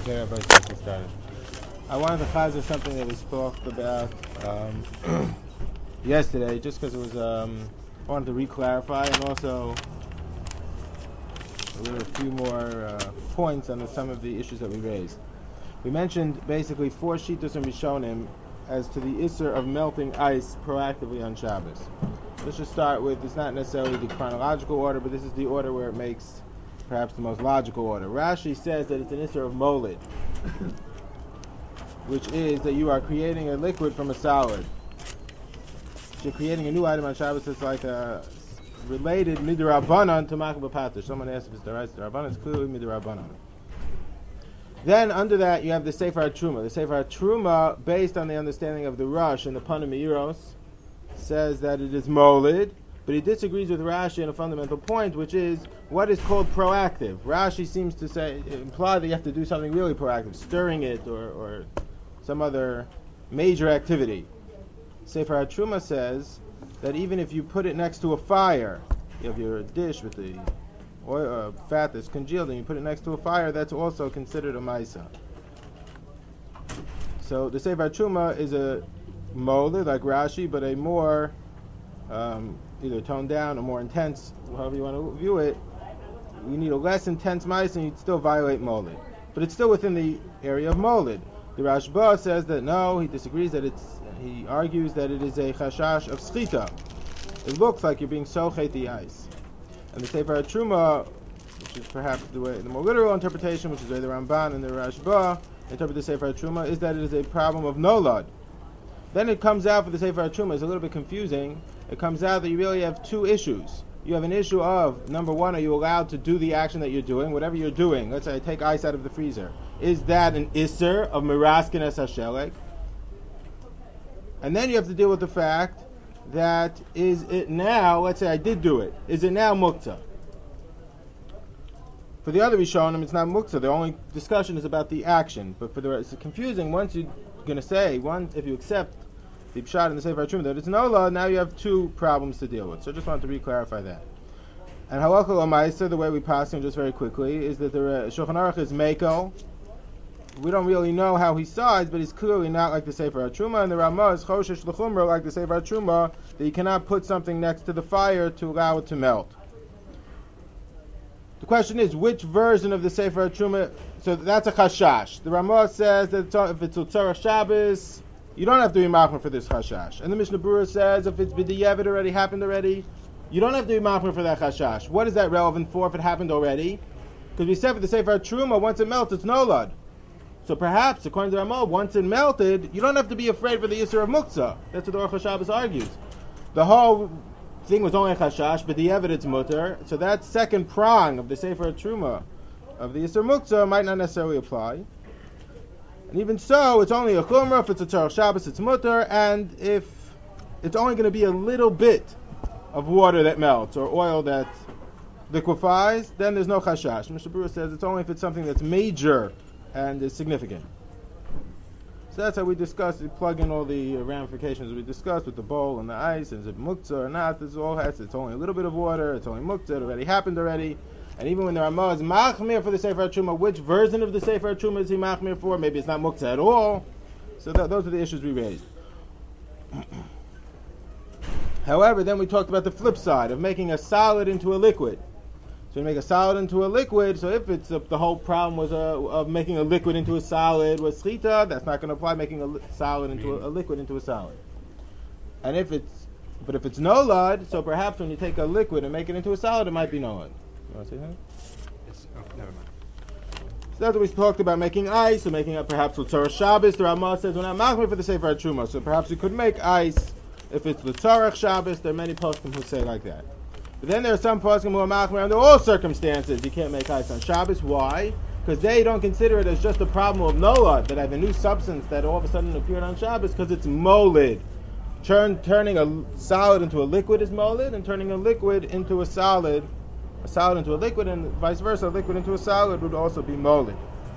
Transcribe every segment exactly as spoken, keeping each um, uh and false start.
Okay, Rabbi, let's get started. I wanted to chazir something that we spoke about um, yesterday, just because it was, um, I wanted to re-clarify and also a little few more uh, points on the, some of the issues that we raised. We mentioned basically four shittos and rishonim as to the isser of melting ice proactively on Shabbos. Let's just start with, it's not necessarily the chronological order, but this is the order where it makes perhaps the most logical order. Rashi says that it's an isser of molid, which is that you are creating a liquid from a solid. You're creating a new item on Shabbos. It's like a related midrabanan to makabah patish. Someone asked if it's the right midrabanan. It's clearly midrabanan. Then under that you have the Sefer HaTruma. The Sefer HaTruma, based on the understanding of the Rush and the Panameiros, says that it is molid, but he disagrees with Rashi on a fundamental point, which is what is called proactive. Rashi seems to say imply that you have to do something really proactive, stirring it or, or some other major activity. Sefer HaTruma says that even if you put it next to a fire, you have your dish with the oil, uh, fat that's congealed, and you put it next to a fire, that's also considered a maisa. So the Sefer HaTruma is a molid like Rashi, but a more um, either toned down or more intense, however you want to view it. You need a less intense maisa, and you'd still violate molid, but it's still within the area of molid. The Rashba says that no, he disagrees, that it's, he argues that it is a chashash of schita. It looks like you're being sochet the ice. And the Sefer HaTruma, which is perhaps the way, the more literal interpretation, which is the way the Ramban and the Rashba interpret the Sefer HaTruma, is that it is a problem of nolad. Then it comes out for the Sefer HaTruma, it's a little bit confusing. It comes out that you really have two issues. You have an issue of, number one, are you allowed to do the action that you're doing? Whatever you're doing, let's say I take ice out of the freezer. Is that an isser of miraskin es hashelek? And then you have to deal with the fact that is it now, let's say I did do it, is it now muktzah? For the other Rishonim, it's not muktzah. The only discussion is about the action. But for the it's confusing. Once you're going to say, one, if you accept the pshat in the Sefer HaTruma that it's nola, now you have two problems to deal with. So I just wanted to re-clarify that. And halakha l'maisa, the way we pass him just very quickly, is that the uh, Shulchan Aruch is mekel. We don't really know how he sides, but he's clearly not like the Sefer HaTruma, and the Ramah is choshesh l'chumra, like the Sefer HaTruma, that you cannot put something next to the fire to allow it to melt. The question is, which version of the Sefer HaTruma, so that's a chashash. The Ramah says that if it's Utzarach Shabbos, you don't have to be machmer for this chashash. And the Mishnah Berurah says if it's b'diavad already happened already, you don't have to be machmer for that chashash. What is that relevant for if it happened already? Because we said for the Sefer HaTruma, once it melts, it's nolad. So perhaps, according to Ramah, once it melted, you don't have to be afraid for the Yisur of Muktzah. That's what the Aruch HaShabbos argues. The whole thing was only a chashash, but the evidence mutter. So that second prong of the Sefer HaTruma of the Yisur Muktzah might not necessarily apply. And even so, it's only a chumrah. If it's a Tzarech Shabbos, it's mutter. And if it's only going to be a little bit of water that melts or oil that liquefies, then there's no chashash. Mishnah Berurah says it's only if it's something that's major and is significant. So that's how we discussed, we plug in all the ramifications we discussed with the bowl and the ice, and is it muktzah or not, this all has, it's only a little bit of water, it's only muktzah, it already happened already. And even when the Ramah is machmir for the Sefer HaTruma, which version of the Sefer HaTruma is he machmir for? Maybe it's not muktzah at all. So th- those are the issues we raised. However, then we talked about the flip side of making a solid into a liquid. So you make a solid into a liquid, so if it's a, the whole problem was a, of making a liquid into a solid was schita, that's not going to apply making a li- solid into a, a liquid into a solid. And if it's, but if it's nolad, so perhaps when you take a liquid and make it into a solid, it might be nolad. You want to say that? It's, oh, never mind. So that's what we talked about, making ice, or making up perhaps L'Tzarech Shabbos. The Ramah says we're not machmir for the Sefer HaTruma, so perhaps you could make ice if it's L'Tzarech Shabbos. There are many poskim who say like that. But then there are some poskim who are machmir under all circumstances. You can't make ice on Shabbos. Why? Because they don't consider it as just a problem of nolad, that I have a new substance that all of a sudden appeared on Shabbos, because it's molid. Turn, turning a solid into a liquid is molid, and turning a liquid into a solid, a solid into a liquid, and vice versa, a liquid into a solid would also be molid.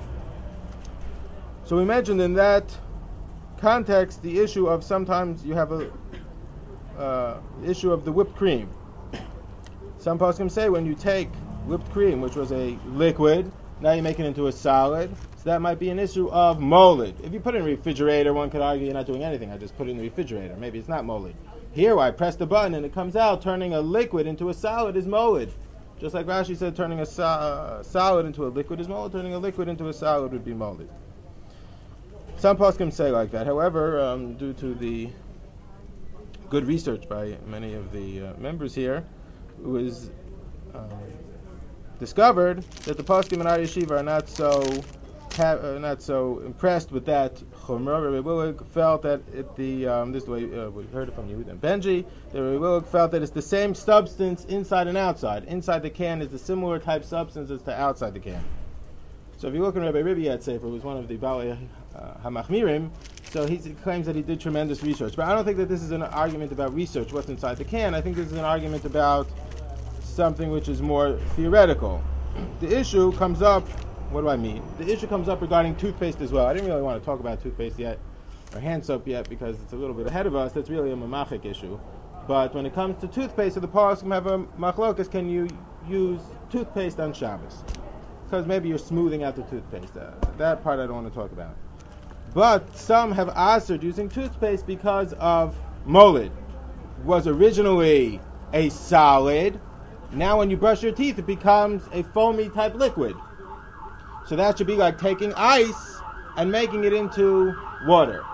So we mentioned in that context the issue of sometimes you have a uh, issue of the whipped cream. Some poskim say when you take whipped cream, which was a liquid, Now you make it into a solid. So that might be an issue of molid. If you put it in a refrigerator, one could argue you're not doing anything. I just put it in the refrigerator. Maybe it's not molid. Here, I press the button and it comes out, turning a liquid into a solid is molid. Just like Rashi said, turning a so- uh, solid into a liquid is molid. Turning a liquid into a solid would be molid. Some poskim say like that. However, um, due to the good research by many of the uh, members here, it was uh, discovered that the poskim in our yeshiva are not so ha- uh, not so impressed with that chumrah. Rabbi Willig felt that it, the um, this is the way uh, we heard it from Yehuda and Benji. That Rabbi Willig felt that it's the same substance inside and outside. Inside the can is the similar type substance as to outside the can. So if you look at Rabbi Ribbi Sefer, who was one of the Balei uh, Hamachmirim, so he claims that he did tremendous research. But I don't think that this is an argument about research, what's inside the can. I think this is an argument about something which is more theoretical. The issue comes up, what do I mean? The issue comes up regarding toothpaste as well. I didn't really want to talk about toothpaste yet, or hand soap yet, because it's a little bit ahead of us. That's really a mamachik issue. But when it comes to toothpaste, so the poskim have a machlokas, can you use toothpaste on Shabbos? Because maybe you're smoothing out the toothpaste. Uh, that part I don't want to talk about. But some have answered using toothpaste because of molid. Was originally a solid. Now when you brush your teeth, it becomes a foamy type liquid. So that should be like taking ice and making it into water.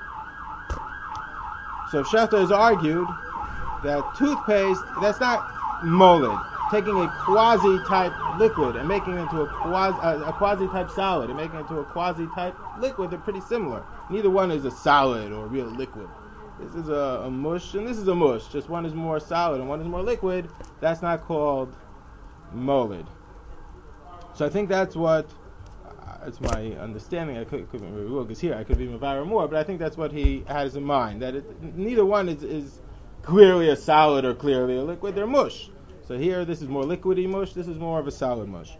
So Shefter has argued that toothpaste, that's not molid. Taking a quasi-type liquid and making it into a quasi, uh, a quasi-type solid and making it into a quasi-type liquid, they're pretty similar. Neither one is a solid or a real liquid. This is a, a mush and this is a mush. Just one is more solid and one is more liquid. That's not called molid. So I think that's what, uh, it's my understanding. I could, could be Rugg's here. I could be Mavara more, but I think that's what he has in mind. That it, neither one is, is clearly a solid or clearly a liquid. They're mush. So here, this is more liquidy mush. This is more of a solid mush.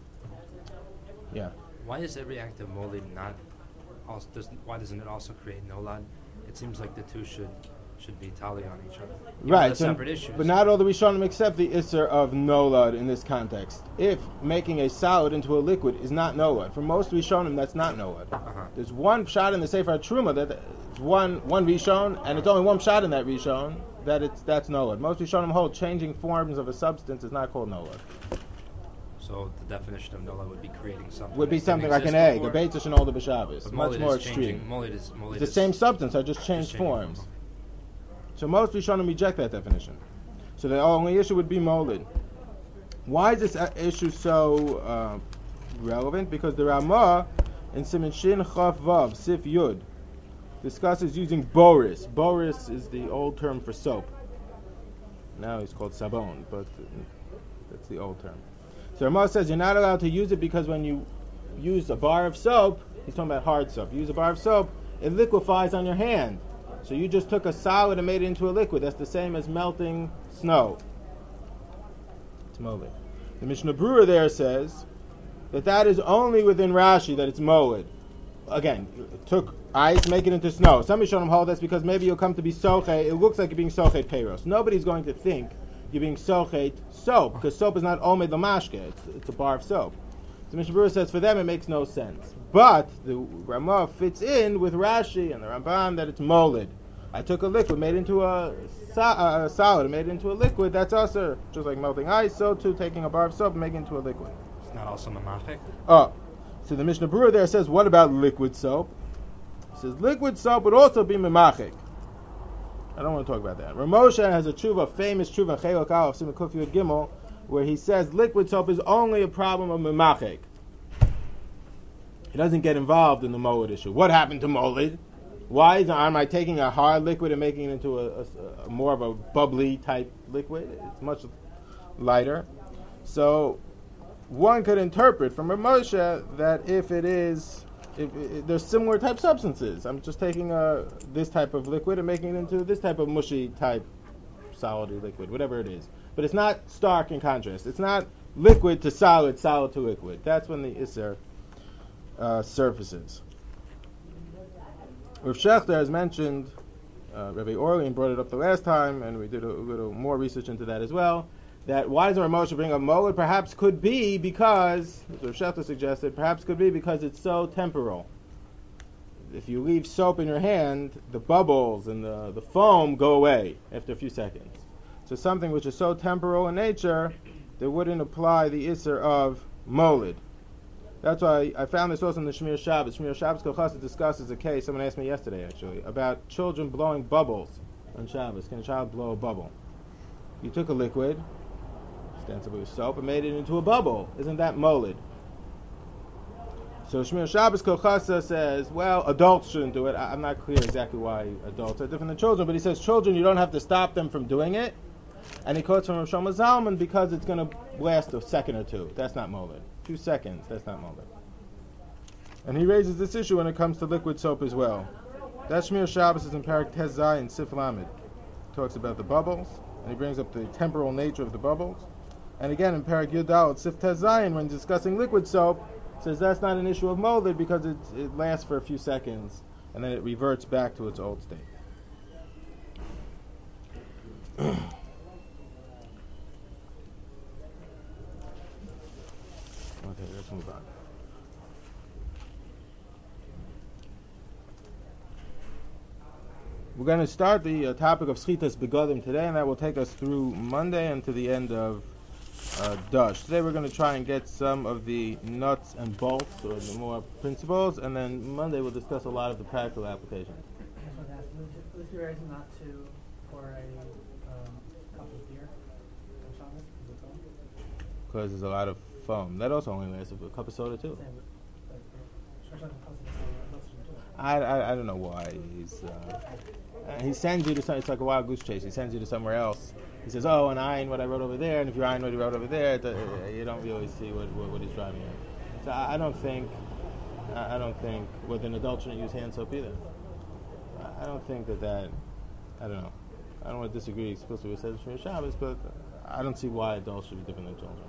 Yeah. Why is every act of molid not? Also, does, why doesn't it also create nolad? It seems like the two should should be tali on each other. Even Right. So, separate issues. but not all the Rishonim accept the isser of nolad in this context. If making a solid into a liquid is not nolad, for most Rishonim that's not nolad. Uh-huh. There's one shot in the Sefer Truma that it's one one Rishon, and it's only one shot in that Rishon. That it's that's nolad. Most Rishonim hold changing forms of a substance is not called nolad. So the definition of nolad would be creating something. Would be that something didn't like an exist egg, before. a beit shenolda b'Shabbos. But Much molid more is extreme. changing. Molid is molid It's the is same substance. I just changed changing forms. form. So most Rishonim reject that definition. So the only issue would be molid. Why is this issue so uh, relevant? Because the Ramah in Siman Shin Chaf Vav Sif Yud discusses using boris. Boris is the old term for soap. Now it's called sabon, but that's the old term. So Ramah says you're not allowed to use it because when you use a bar of soap, he's talking about hard soap. You use a bar of soap, it liquefies on your hand. So you just took a solid and made it into a liquid. That's the same as melting snow. It's molid. The Mishnah Berurah there says that that is only within Rashi that it's molid. Again, took ice, make it into snow. Some Rishonim hold that's because maybe you'll come to be sochet. It looks like you're being sochet peiros. Nobody's going to think you're being sochet soap because soap is not omed lamashke. It's, it's a bar of soap. So Mishnah Berurah says for them it makes no sense. But the Ramah fits in with Rashi and the Ramban that it's molid. I took a liquid, made it into a, so, uh, a solid, made it into a liquid. That's also just like melting ice. So too, taking a bar of soap and making it into a liquid. It's not also mamachik. Oh, so the Mishnah Berurah there says, what about liquid soap? He says liquid soap would also be memachik. I don't want to talk about that. Ramosha has a tshuva, famous tshuva, Chelok Aleph, Simon Kuf Yud Gimel, where he says liquid soap is only a problem of memachik. He doesn't get involved in the molid issue. What happened to molid? Why is, am I taking a hard liquid and making it into a, a, a more of a bubbly type liquid? It's much lighter. So one could interpret from Ramosha that if it is, if, if there's similar type substances. I'm just taking a this type of liquid and making it into this type of mushy type solidy liquid, whatever it is. But it's not stark in contrast. It's not liquid to solid, solid to liquid. That's when the Isser uh, surfaces. Rav Shechter has mentioned, uh, Rabbi Orlean brought it up the last time, and we did a, a little more research into that as well, that why doesn't Rav Moshe bring up molid? Perhaps could be because, as Rav Shechta suggested, perhaps could be because it's so temporal. If you leave soap in your hand, the bubbles and the, the foam go away after a few seconds. So something which is so temporal in nature, they wouldn't apply the Isser of molid. That's why I found this also in the Shmir Shabbos. Shmir Shabbos Kol Chassid discusses a case, someone asked me yesterday actually, about children blowing bubbles on Shabbos. Can a child blow a bubble? You took a liquid, ostensibly with soap, and made it into a bubble. Isn't that molid? So Shmir Shabbos Kol Chassid says, well, adults shouldn't do it. I, I'm not clear exactly why adults are different than children, but he says children, you don't have to stop them from doing it. And he quotes from Rav Shlomo Zalman because it's going to last a second or two. That's not molid. Two seconds, that's not molid. And he raises this issue when it comes to liquid soap as well. That Shmir Shabbos is in Parak Tez Zayin Sif Lamed. Talks about the bubbles, and he brings up the temporal nature of the bubbles. And again in Parak Yud Daled Sif Tez Zayin, when discussing liquid soap, says that's not an issue of molid because it, it lasts for a few seconds and then it reverts back to its old state. Okay, let's move on. We're going to start the uh, topic of Schitas Begadim today, and that will take us through Monday and to the end of uh, Dush. Today we're going to try and get some of the nuts and bolts, or the more principles, and then Monday we'll discuss a lot of the practical applications. Would you raise not to pour a um, cup of beer on Shabbos? Because there's a lot of foam. That also only lasts a cup of soda too. I, I, I don't know why. He's uh, he sends you to some, it's like a wild goose chase. He sends you to somewhere else. He says, oh, and I what I wrote over there, and if you iron what he wrote over there, it, uh, you don't really see what, what, what he's driving at. So I, I don't think I, I don't think with an adult shouldn't use hand soap either. I, I don't think that that I don't know. I don't want to disagree explicitly with says Shmir Shabbos, but I don't see why adults should be different than children.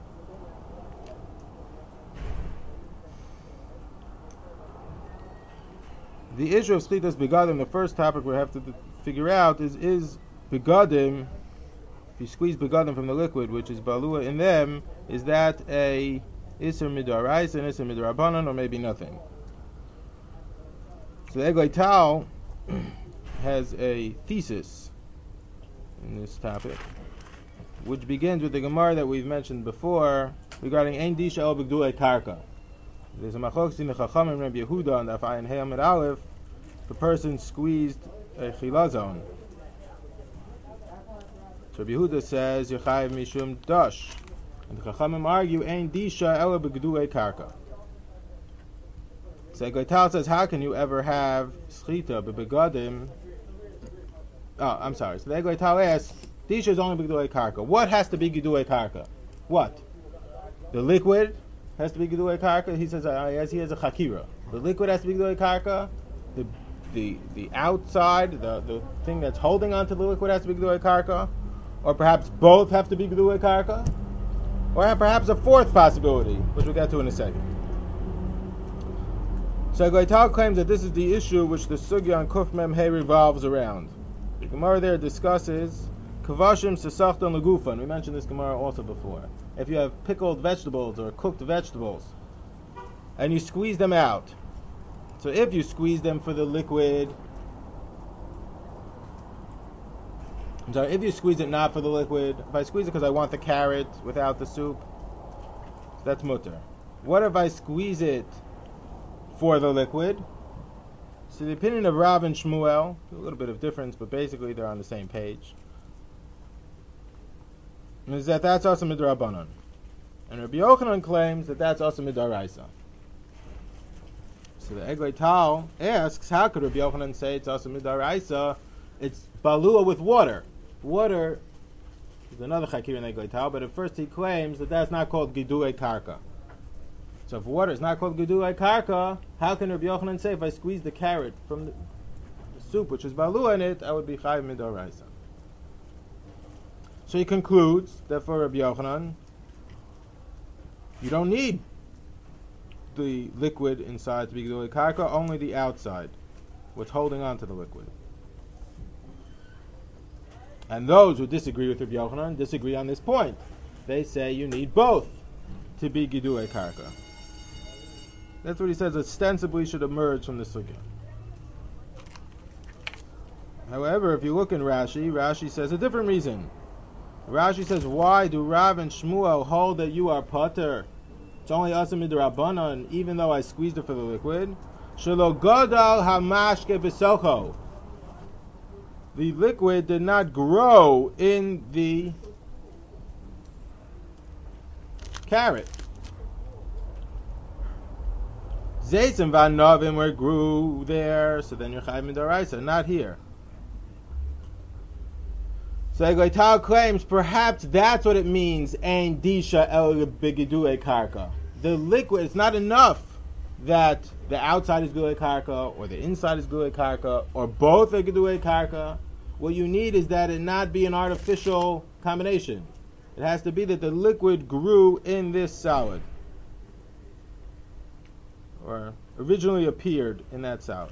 The issue of Schitas Begadim, the first topic we have to d- figure out is, is Begadim, if you squeeze Begadim from the liquid, which is Balua in them, is that a Isser Midoraisa, an Isser Midorabanan, or maybe nothing? So the Eglei Tal has a thesis in this topic, which begins with the Gemara that we've mentioned before regarding Ein Disha El B'Gdulei Karka. There's a machlokes in the Chachamim Rabbi Yehuda on the Afayin Hey Amid Aleph. The person squeezed a chilazon. So Rabbi Yehuda says Yechayev Mishum Dash, and the Chachamim argue Ein Disha Ela B'Gdulei Karka. So Eglei Tal says, how can you ever have schita b'begadim? Oh, I'm sorry. So the Eglei Tal asks, Disha is only B'Gdulei Karka. What has to be Gdulei Karka? What? The liquid has to be Gdulei Karka. He says, uh, yes, he has a chakira. The liquid has to be Gdulei Karka. The the the outside, the, the thing that's holding onto the liquid has to be Gdulei Karka. Or perhaps both have to be Gdulei Karka. Or perhaps a fourth possibility, which we'll get to in a second. So Eglei Tal claims that this is the issue which the Sugya on Kuf Mem Hey revolves around. The Gemara there discusses Kavashim Sesachton Legufan. We mentioned this Gemara also before. If you have pickled vegetables or cooked vegetables, and you squeeze them out, so if you squeeze them for the liquid, I'm sorry, if you squeeze it not for the liquid, if I squeeze it because I want the carrot without the soup, that's mutter. What if I squeeze it for the liquid? So the opinion of Rav and Shmuel, a little bit of difference, but basically they're on the same page, is that that's also midrabanan, and Rabbi Yochanan claims that that's also midaraisa. So the Eglei Tal asks, how could Rabbi Yochanan say it's also midaraisa? It's balua with water. Water is another chakir in Eglei Tal, but at first he claims that that's not called gidulei karka. So if water is not called gidulei karka, how can Rabbi Yochanan say if I squeeze the carrot from the, the soup which is balua in it, I would be chayiv midaraisa? So he concludes that for Rabbi Yochanan, you don't need the liquid inside to be Gdulei Karka, only the outside, what's holding on to the liquid. And those who disagree with Rabbi Yochanan disagree on this point. they say you need both to be Gidui Karka. That's what he says ostensibly should emerge from the sugya. However, if you look in Rashi, Rashi says a different reason. Rashi says, why do Rav and Shmuel hold that you are potter? It's only asim midrabanan, even though I squeezed it for the liquid. Shelo godal hamashke b'socho. The liquid did not grow in the carrot. Zeitz and Van Novim where it grew there, so then you're chayv midaraisa, not here. So Egleital claims perhaps that's what it means, ein disha el begidui karka. The liquid, it's not enough that the outside is gidui karka, or the inside is gidui karka, or both are gidui karka. What you need is that it not be an artificial combination. It has to be that the liquid grew in this solid, or originally appeared in that solid.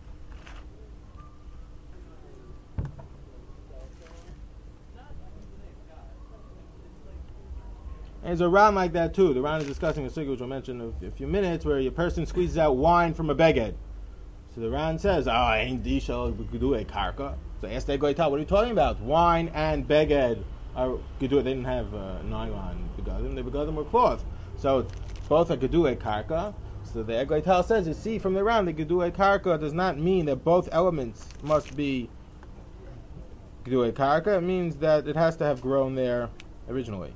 And there's a Ran like that too. The Ran is discussing a sugya which we'll mention in a few minutes, where a person squeezes out wine from a beged. So the Ran says, "Ah, ain't disha gidui karka." So ask the Goital, what are you talking about? Wine and beged are gidui. They didn't have uh, nylon begadim; they begadim were cloth. So both are gidui karka. So the Goital says, you see from the Ran, the gidui karka does not mean that both elements must be gidui karka. It means that it has to have grown there originally.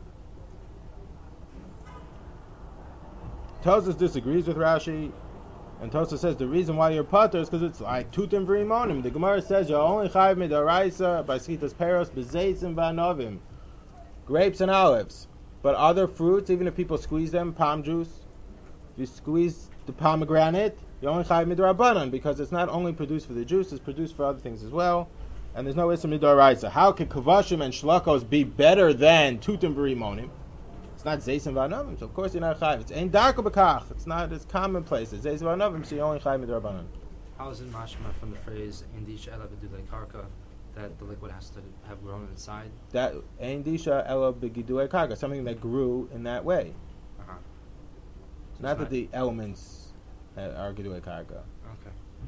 Tosas disagrees with Rashi, and Tosas says the reason why you're potter is because it's like tutim v'rimonim. The Gemara says you're only chayv midaraisa by schitas peros b'zeitz and v'anovim, grapes and olives. But other fruits, even if people squeeze them, palm juice, if you squeeze the pomegranate, you're only chayv midarabanan because it's not only produced for the juice, it's produced for other things as well. And there's no issa midaraisa. How could kavashim and shlakos be better than tutim v'rimonim? It's not Zeis and V'anovim, so of course you're not Chayv. It's Ein Darko B'kach. It's not as commonplace. It's Zeis and V'anovim, so you only Chayv Midrabanan. How is it mashma from the phrase Ein Disha Ela B'gidui Karka that the liquid has to have grown inside? That Ein Disha Ela B'gidui Karka, something that grew in that way. Uh-huh. So Not that the elements are Gidui Karka. Okay.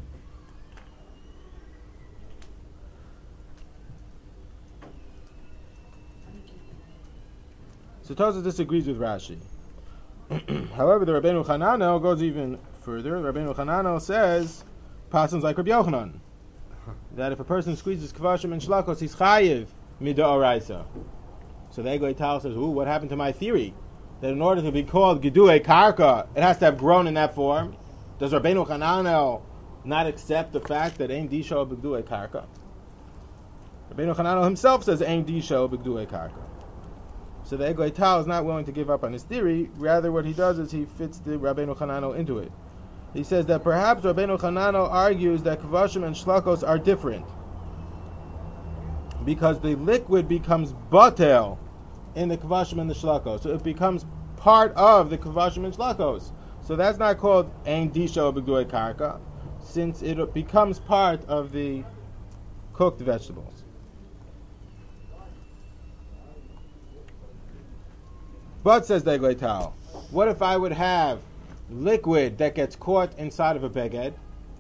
So Tosas disagrees with Rashi. However, the Rabbeinu Chananel goes even further. The Rabbeinu Chananel says, Pasons like Rabbi Yochanan, that if a person squeezes kvashim and shlakos, he's chayiv mid'oraisa. So the Egleital says, ooh, what happened to my theory? That in order to be called Gidui Karka, it has to have grown in that form. Does Rabbeinu Chananel not accept the fact that Ein Disha B'Gidui Karka? Rabbeinu Chananel himself says Ein Disha B'Gidui Karka. So the Egleital is not willing to give up on his theory. Rather, what he does is he fits the Rabbeinu Chananel into it. He says that perhaps Rabbeinu Chananel argues that kvashim and shlakos are different because the liquid becomes batel in the kvashim and the shlakos. So it becomes part of the kvashim and shlakos. So that's not called ein disha b'gdui karka, since it becomes part of the cooked vegetables. But, says the Egleital, what if I would have liquid that gets caught inside of a beged? You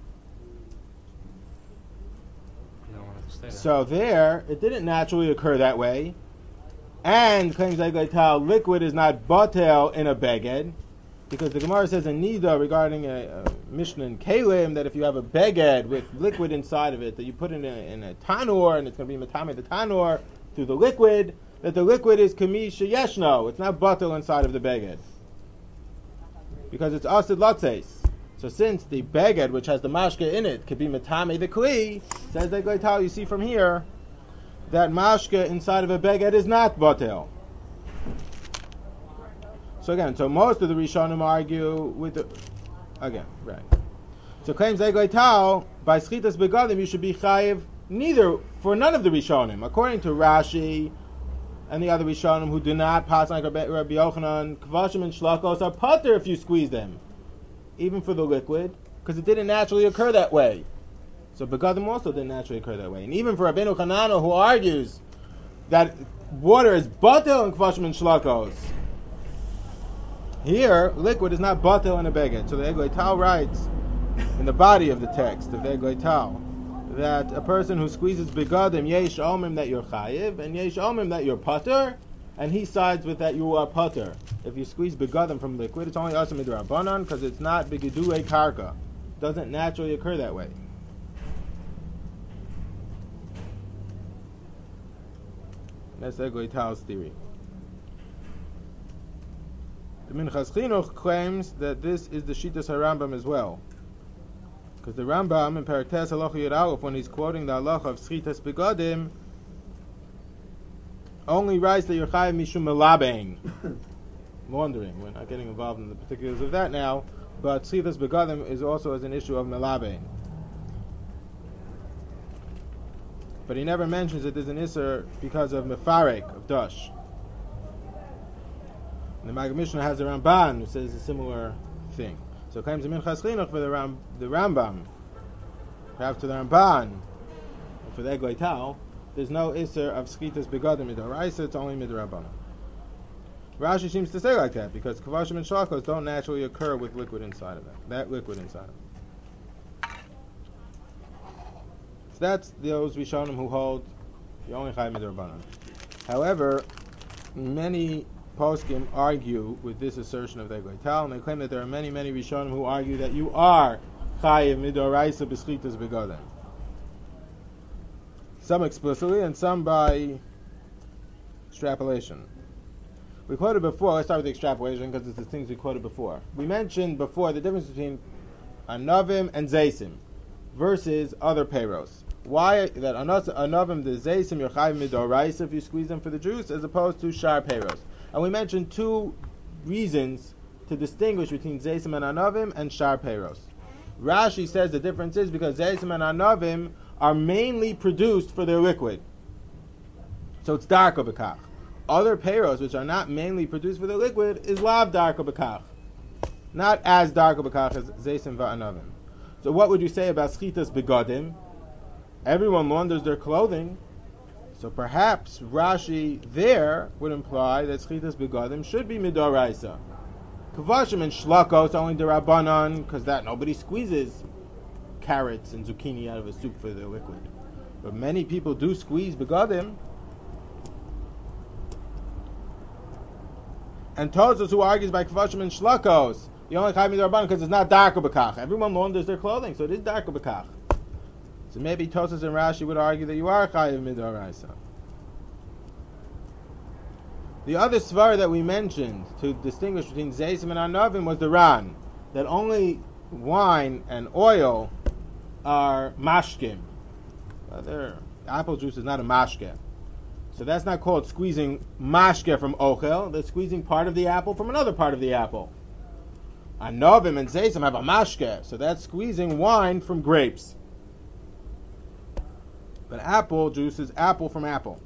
don't want it to stay there. So there, it didn't naturally occur that way. And, claims the Egleital, liquid is not batel in a beged, because the Gemara says in Nida regarding a, a Mishnah in Kalim that if you have a beged with liquid inside of it, that you put it in a, in a tanur, and it's going to be matame the tanur through the liquid, that the liquid is kami sheyeshno. It's not batel inside of the beged, because it's asid latzes. So since the beged, which has the mashke in it, could be matame the kli, says the Egleital, you see from here that mashke inside of a beged is not batel. So again, so most of the Rishonim argue with the, again, right. So claims Egleital, by schitas begadim you should be chayiv neither, for none of the Rishonim. According to Rashi and the other Rishonim who do not pass like Rabbi Yochanan, kvashim and shlakos are pater if you squeeze them, even for the liquid, because it didn't naturally occur that way. So begadim also didn't naturally occur that way. And even for Rabbeinu Chananel, who argues that water is batel in kvashim and shlakos. Here, liquid is not batel in a beged. So the Eglei Tal writes in the body of the text of the Eglei Tal that a person who squeezes begadim, yesh omim that you're chayiv, and yesh omim that you're pater, and he sides with that you are pater. If you squeeze begadim from liquid, it's only asam midrabanan because it's not begidue karka. It doesn't naturally occur that way. That's Eglei Tal's theory. The Minchas Chinuch claims that this is the Shitas HaRambam as well. Because the Rambam in Perek Tes Halacha Yud Aleph, when he's quoting the halacha of Schitas Begadim, only writes that you're chayiv mishum melabein. Wondering, we're not getting involved in the particulars of that now, but Schitas Begadim is also as an issue of melabein. But he never mentions that there's an Isser because of Mefarek, of Dush. And the Maggid Mishnah has a Ramban who says a similar thing. So it claims the Minchas Chinuch for the, Ram, the Rambam, perhaps to the Ramban, or for the Eglei Tal, there's no Isser of Schitas Begadim Midoraisa, it's only Midrabanan. Rashi seems to say like that, because Kavashim and Shlakos don't naturally occur with liquid inside of them, that liquid inside of them. So that's those Rishonim who hold the only Chai Midrabanan. However, many poskim argue with this assertion of the Eglei Tal, and they claim that there are many, many Rishonim who argue that you are Chayiv Midoraisa B'Schitas Begadim. Some explicitly, and some by extrapolation. We quoted before, let's start with the extrapolation because it's the things we quoted before. We mentioned before the difference between Anavim and Zaysim versus other payros. Why that Anavim, the Zaysim, you're Chayiv Midoraisa if you squeeze them for the juice, as opposed to Shar payros. And we mentioned two reasons to distinguish between Zaysim and Anavim and Shar payros. Rashi says the difference is because Zaysim and Anavim are mainly produced for their liquid. So it's darka b'kach. Other payros, which are not mainly produced for their liquid, is lav darka b'kach. Not as darka b'kach as Zaysim va'anavim. So what would you say about Schitas Begadim? Everyone launders their clothing. So perhaps Rashi there would imply that Schitas Begadim should be Midoraisa. Kavashim and Shlakos only Derabanan, because that nobody squeezes carrots and zucchini out of a soup for their liquid. But many people do squeeze Begadim. And Tosfos, who argues by Kavashim and Shlakos, you only Chayiv Midorabanan because it's not darka b'kach. Everyone launders their clothing, so it is darka b'kach. So maybe Tosfos and Rashi would argue that you are Chayiv Midoraisa. The other svar that we mentioned to distinguish between Zaysim and Anavim was the Ran, that only wine and oil are mashkim. Uh, apple juice is not a mashke. So that's not called squeezing mashke from ochel. They're squeezing part of the apple from another part of the apple. Anavim and Zaysim have a mashke, so that's squeezing wine from grapes. But apple juice is apple from apple.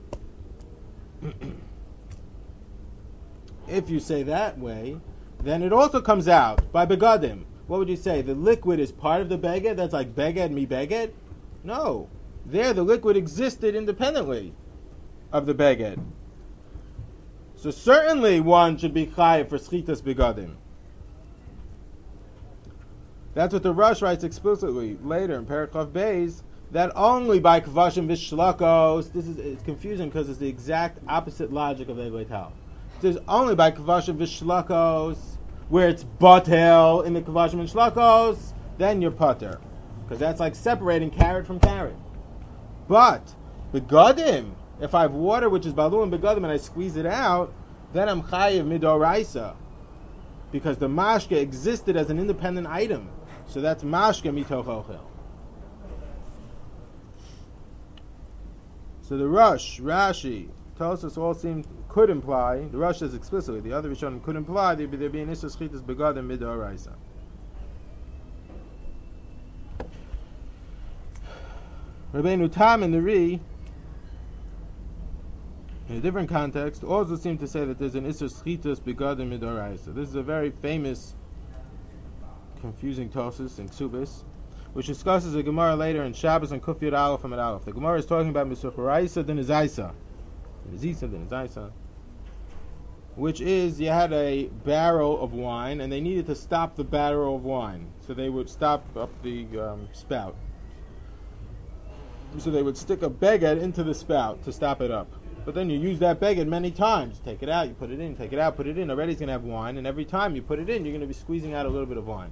If you say that way, then it also comes out by begadim. What would you say? The liquid is part of the beged? That's like beged mi beged? No. There the liquid existed independently of the beged. So certainly one should be chayiv for schitas begadim. That's what the Rosh writes explicitly later in Parachav Beis, that only by kavashim vishlakos, this is it's confusing because it's the exact opposite logic of Eglei Tal. It says only by kavashim vishlakos, where it's batel in the kavashim and shlakos, then you're pater. Because that's like separating carrot from carrot. But begadim, if I have water which is balu and begadim and I squeeze it out, then I'm chayiv midoraisa. Because the mashke existed as an independent item. So that's mashke mitoch ochel. So the Rosh, Rashi, Tosfos all seem could imply, the Rosh says explicitly, the other Rishonim could imply there be, there be an Issa Schitas Begadim Midoraisa. Rabbeinu Tam and the Ri, in a different context, also seem to say that there's an Issa Schitas Begadim Midoraisa. This is a very famous, confusing Tosfos in Ksubis, which discusses the Gemara later in Shabbos and Kuf Yud Aleph and Aleph. The Gemara is talking about Misuch Raisa then Izaisa. Zisa, then Zaisa, which is you had a barrel of wine and they needed to stop the barrel of wine, so they would stop up the um, spout. So they would stick a beged into the spout to stop it up. But then you use that beged many times. Take it out, you put it in, take it out, put it in. Already it's going to have wine, and every time you put it in, you're going to be squeezing out a little bit of wine.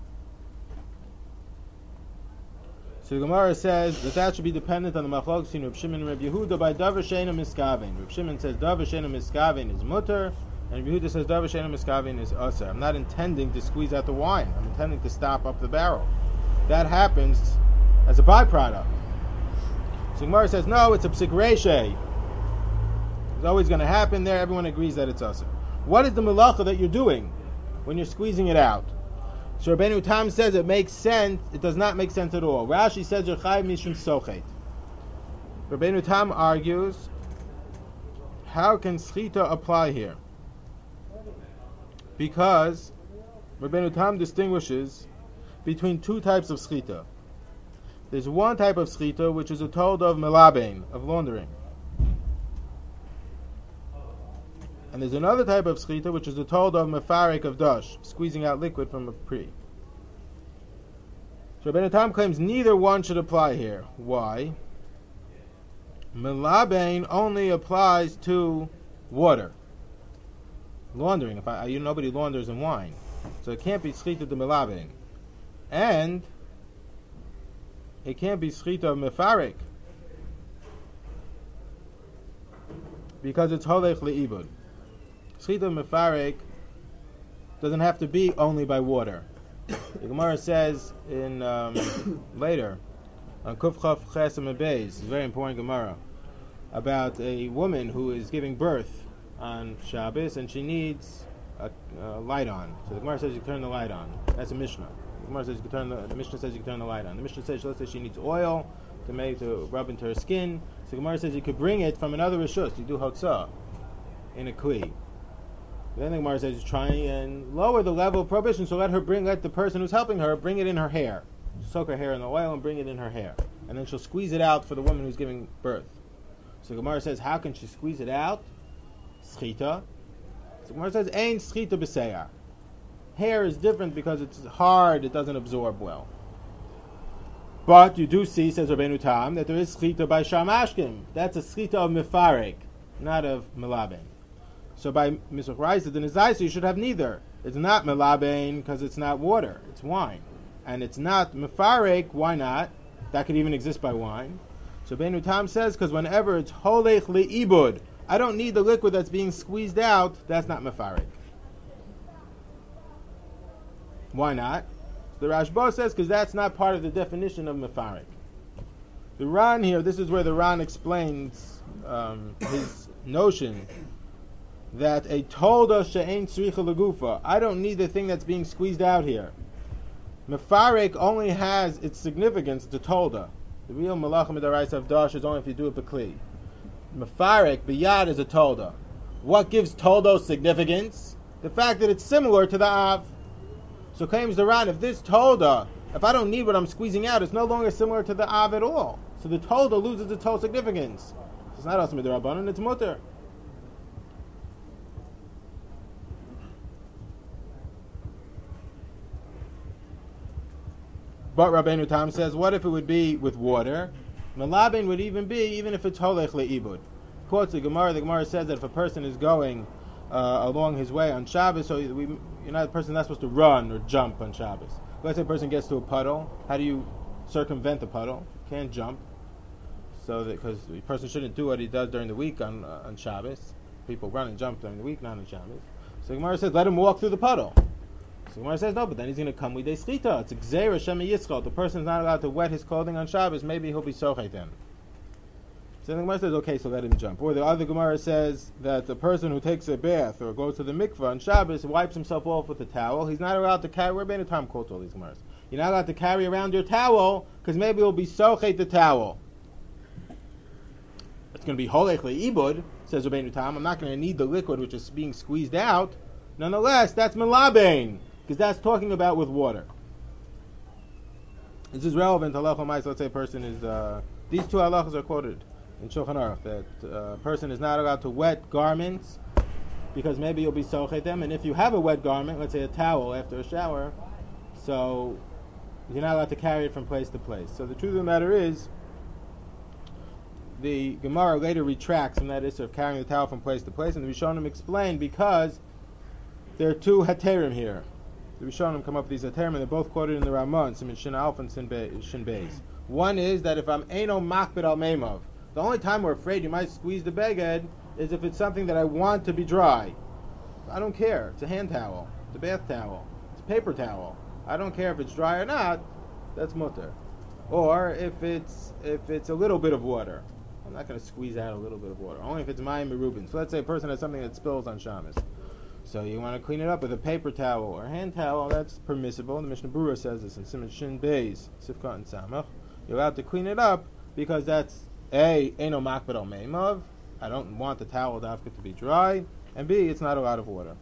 So the Gemara says that that should be dependent on the machlokes between Reb Shimon and Reb Yehuda by davar she'eino miskaven. Reb Shimon says davar she'eino miskaven is mutter, and Reb Yehuda says davar she'eino miskaven is aser. I'm not intending to squeeze out the wine. I'm intending to stop up the barrel. That happens as a byproduct. So the Gemara says no, it's a psik reishei. It's always going to happen there. Everyone agrees that it's aser. What is the melacha that you're doing when you're squeezing it out? So Rabbeinu Tam says it makes sense. It does not make sense at all. Rashi says Yerchai Mishum Sochet. Rabbeinu Tam argues, how can schita apply here? Because Rabbeinu Tam distinguishes between two types of schita. There's one type of schita which is a told of melabein, of laundering. And there's another type of schita which is the told of mefarek of dash, squeezing out liquid from a pri. So Rabbeinu Tam claims neither one should apply here. Why? Melabein only applies to water. Laundering, if I, you nobody launders in wine, so it can't be schita de melabein, and it can't be schita of mefarek because it's holech leibud. Schita mefarek doesn't have to be only by water. The Gemara says in um, later on Kuf Chaf Chesem and Beis, it's a very important Gemara, about a woman who is giving birth on Shabbos and she needs a, a light on. So the Gemara says you can turn the light on. That's a Mishnah. The Gemara says you can turn the, the Mishnah says you can turn the light on. The Mishnah says let's say she needs oil to make to rub into her skin. So the Gemara says you could bring it from another rishus. You do hotzah in a kli. Then the Gemara says, try and lower the level of prohibition, so let her bring, let the person who's helping her bring it in her hair. Soak her hair in the oil and bring it in her hair. And then she'll squeeze it out for the woman who's giving birth. So the Gemara says, how can she squeeze it out? Schita. So the Gemara says, Ein schita b'seyar. Hair is different because it's hard, it doesn't absorb well. But you do see, says Rabbeinu Tam, that there is schita by shamashkim. That's a schita of mefarek, not of melaben. So by Misuch Raisa, the Nizai, so you should have neither. It's not melabein because it's not water, it's wine. And it's not mefarek, why not? That could even exist by wine. So Beinu Tam says, because whenever it's holech leibud, I don't need the liquid that's being squeezed out, that's not mefarek. Why not? The Rashba says, because that's not part of the definition of mefarek. The Ran here, this is where the Ran explains um, his notion that a tolda she'ein tzricha legufa, I don't need the thing that's being squeezed out here. Mefarek only has its significance to tolda. The real malachim midaraisa of dash is only if you do it b'kli. Mefarek biyad is a tolda. What gives tolda significance? The fact that it's similar to the av. So claims the Ran, if this tolda, if I don't need what I'm squeezing out, it's no longer similar to the av at all. So the tolda loses its whole significance. It's not also midarabanan, it's mutter. But Rabbeinu Tam says, what if it would be with water? Melaben would even be, even if it's holech leibud. Quotes the Gemara. The Gemara says that if a person is going uh, along his way on Shabbos, so we, you're not, the person's not supposed to run or jump on Shabbos. Let's say a person gets to a puddle. How do you circumvent the puddle? Can't jump. So that because the person shouldn't do what he does during the week on uh, on Shabbos. People run and jump during the week, not on Shabbos. So the Gemara says, let him walk through the puddle. So the Gemara says, no, but then he's going to come with a schita. It's a gzeira shema yischol. The person's not allowed to wet his clothing on Shabbos. Maybe he'll be sochet then. So the Gemara says, okay, so let him jump. Or the other Gemara says that the person who takes a bath or goes to the mikvah on Shabbos wipes himself off with a towel. He's not allowed to carry. We're being a time quotes all these Gemaras. You're not allowed to carry around your towel because maybe he'll be sochet the towel. It's going to be holech leibud, says Rabbeinu Tam. I'm not going to need the liquid which is being squeezed out. Nonetheless, that's melabein, because that's talking about with water. This is relevant to halacha ma'is. Let's say a person is, uh, these two halachas are quoted in Shulchan Aruch that uh, a person is not allowed to wet garments because maybe you'll be sochet them, and if you have a wet garment, let's say a towel after a shower, so you're not allowed to carry it from place to place. So the truth of the matter is, the Gemara later retracts from that issue of carrying the towel from place to place, and the Rishonim explain because there are two heterim here. The Rishonim come up with these heterim, and they're both quoted in the Ramah, in Siman Shin Alf and Shin Beis. One is that if I'm eno makbid al meimav, the only time we're afraid you might squeeze the beged is if it's something that I want to be dry. I don't care. It's a hand towel. It's a bath towel. It's a paper towel. I don't care if it's dry or not. That's mutter. Or if it's if it's a little bit of water. I'm not going to squeeze out a little bit of water. Only if it's mayim merubin. So let's say a person has something that spills on Shabbos. So you want to clean it up with a paper towel or hand towel. That's permissible. The Mishnah Berurah says this in Siman Shin Beis, Sifkat and Samach. You're allowed to clean it up because that's A, Eino Makbid al Meimav. I don't want the towel dafka to be dry. And B, it's not a lot of water.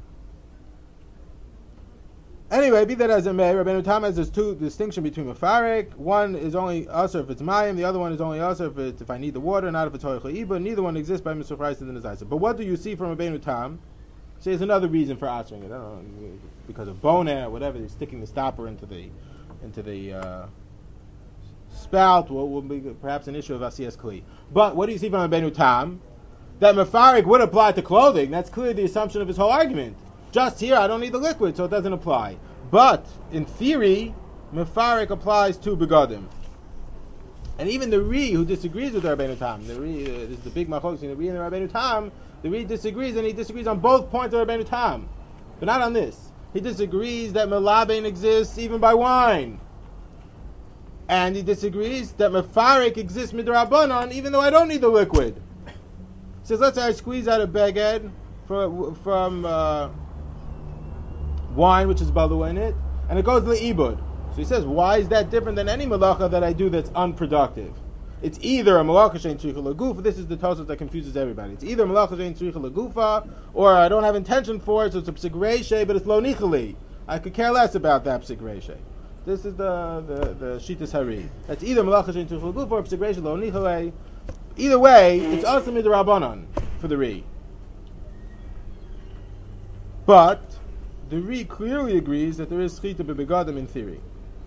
Anyway, be that as it may, Rabbeinu Tam has there's two distinction between Mefarek. One is only usher if it's Mayim, the other one is only usher if it's if I need the water, not if it's Hoich Le'iba. Neither one exists by Mitzvah Christ and the Nezaisa. But what do you see from Rabbeinu Tam? So there's another reason for answering it. I don't know, because of boner or whatever, they're sticking the stopper into the into the uh, spout will, will be perhaps an issue of Asiyas Kli. But what do you see from Rabbeinu Tam? That Mefarik would apply to clothing. That's clearly the assumption of his whole argument. Just here, I don't need the liquid, so it doesn't apply. But, in theory, Mefarik applies to Begadim. And even the Ri, who disagrees with the Rabbeinu Tam, the Ri, uh, this is the big machlokas between the Ri and the Rabbeinu Tam, the Ri disagrees, and he disagrees on both points of Rabbeinu Tam. But not on this. He disagrees that Melabain exists even by wine. And he disagrees that Mefarik exists midrabanan even though I don't need the liquid. He says, let's say I squeeze out a beged from, from uh, wine, which is balua in it, and it goes to the ibud. So he says, why is that different than any malacha that I do that's unproductive? It's either a malacha shein tzricha lagufa. This is the tosaf that confuses everybody. It's either malacha shein tzricha lagufa, or I don't have intention for it, so it's a psik reishe, but it's lo nichali. I could care less about that psik reishe. This is the the, the shitas hari. That's either malacha shein tzricha lagufa or psik reishe lo nichali. Either way, it's also midrabanan for the Ri. But the Ri clearly agrees that there is schita bebegadim in theory.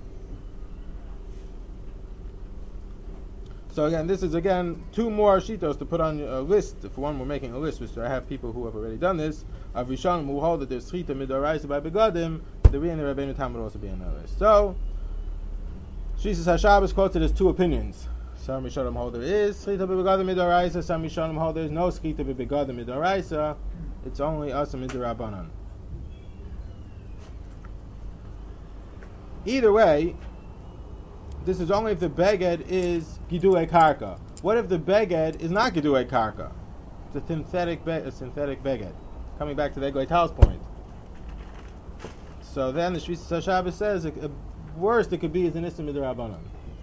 So again, this is again two more shitos to put on a list. If one were making a list, which I have people who have already done this, of Rishonim who hold that there's schita midoraisa by begadim, the Ri and the Rabbeinu Tam would also be on that list. So, Shishas HaShabbos quotes it as two opinions. Some Rishonim hold there is schita bebegadim midoraisa. Some Rishonim hold there is no schita bebegadim midoraisa. It's only us and midrabanan. Either way, this is only if the beged is gidulei karka. What if the beged is not gidulei karka? It's a synthetic, be- a synthetic beged. Coming back to the Eglei Tal's point. So then the Shvisas HaShabbos says, uh, worst it could be is an Issa Midrabanan.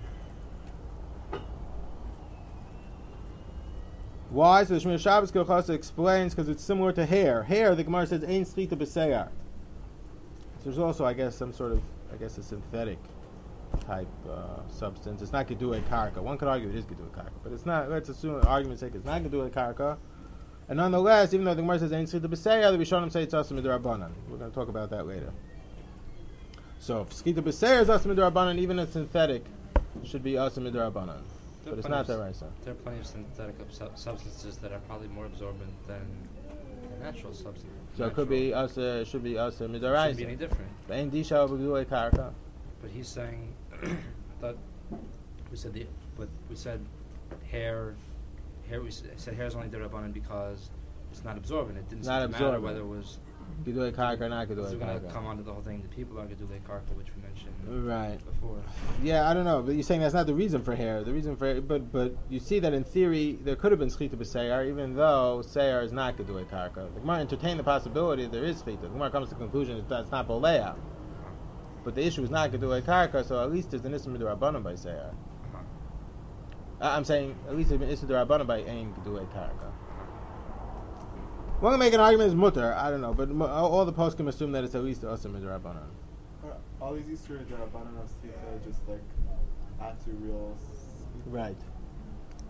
Why? So the Shmir Shabbos Kochasa explains because it's similar to hair. Hair, the Gemara says, Ein Shlita B'Seyar. So there's also, I guess, some sort of, I guess, a synthetic type uh, substance. It's not Gedulei Karka. One could argue it is Gedulei Karka, but it's not. Let's assume, for argument's sake, it's not Gedulei Karka. And nonetheless, even though the Gemara says Ein Shlita B'Seyar, the Rishonim say it's Asa Midrabanan. We're going to talk about that later. So if Shlita B'Seyar is Asa Midrabanan, even a synthetic should be Asa Midrabanan. But it's not that right, sir. There are plenty of synthetic sub- substances that are probably more absorbent than a natural substance. So natural. It could be us. Uh, should be us. Midaraisa. Shouldn't be any different. Ein disha b'gdulei karka. But he's saying that we said the, but we said hair. Hair. We said hair is only derabanan because it's not absorbent. It didn't seem to matter whether it was Gedulei karka or not gedulei karka. We're going to come on to the whole thing. The people are gedulei karka, which we mentioned right. before. Yeah, I don't know, but you're saying that's not the reason for hair. The reason for, but but you see that in theory there could have been schita b'seyar, even though seyar is not gedulei karka. The Gemara entertained the possibility that there is schita. The Gemara comes to the conclusion that it's not bolea, but the issue is not gedulei karka, so at least there's an issue midrabanan by seyar. Uh, I'm saying at least there's an issue midrabanan by ein gedulei karka. We're going to make an argument as mutter, I don't know, but all the posts can assume that it's at least also midrabanan. All these Easter Darabanan of Sita just like add to real. Right.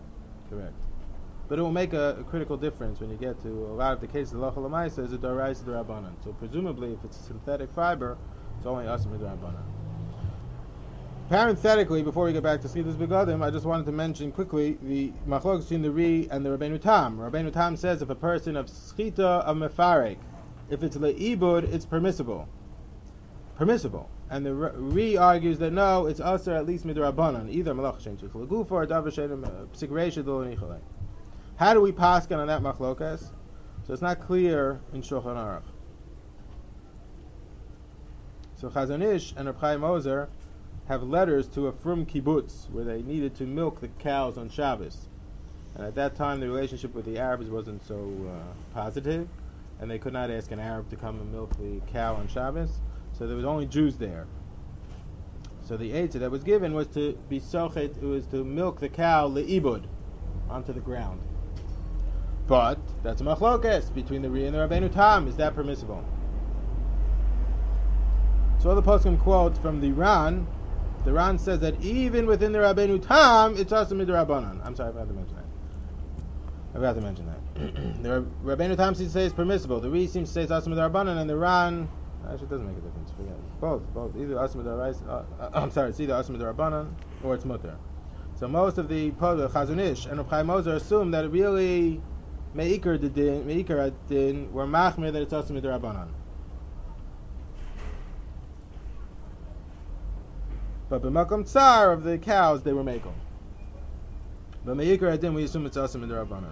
Correct. But it will make a, a critical difference when you get to a lot of the cases. The Halacha L'maisa is a Doraisa D'Rabbanan. So presumably, if it's a synthetic fiber, it's only Asur D'Rabbanan. Parenthetically, before we get back to Schitas Begadim, I just wanted to mention quickly the machlokes between the Ri and the Rabbeinu Tam. Rabbeinu Tam says if a person of Schita of Mefarek, if it's Le'ibud, it's permissible. Permissible. And the Ri argues that no, it's Asur at least Midrabanan, either Malach Shem Tzich L'Guf or Davar Shem Psik Reisha D'Lo Nichalei. How do we paskin on that machlokas? So it's not clear in Shulchan Aruch. So Chazon Ish and Reb Chaim Ozer have letters to a frum kibbutz where they needed to milk the cows on Shabbos. And at that time the relationship with the Arabs wasn't so uh, positive, and they could not ask an Arab to come and milk the cow on Shabbos, so there was only Jews there. So the eitzah that was given was to be sochet, it was to milk the cow le'ibud, onto the ground. But that's a machlokes between the Ri and the Rabbeinu Tam. Is that permissible? So the poskim quotes from the Ran. The Ran says that even within the Rabbeinu Tam, it's also midrabanan. I'm sorry, I forgot to mention that. I forgot to mention that. The Rabbeinu Tam seems to say it's permissible. The Ri seems to say it's also midrabanan, and the Ran actually it doesn't make a difference. Forget it. Both, both. Either also midrabanan. Uh, uh, I'm sorry, it's either also midrabanan or it's mutter. So most of the Chazon Ish and Reb Chaim Ozer assume that it really meikar din, meikar din were machmir that it's also midrabanan. But b'makom tsar of the cows, they were makel. But meikar adin, we assume it's also midrabanan.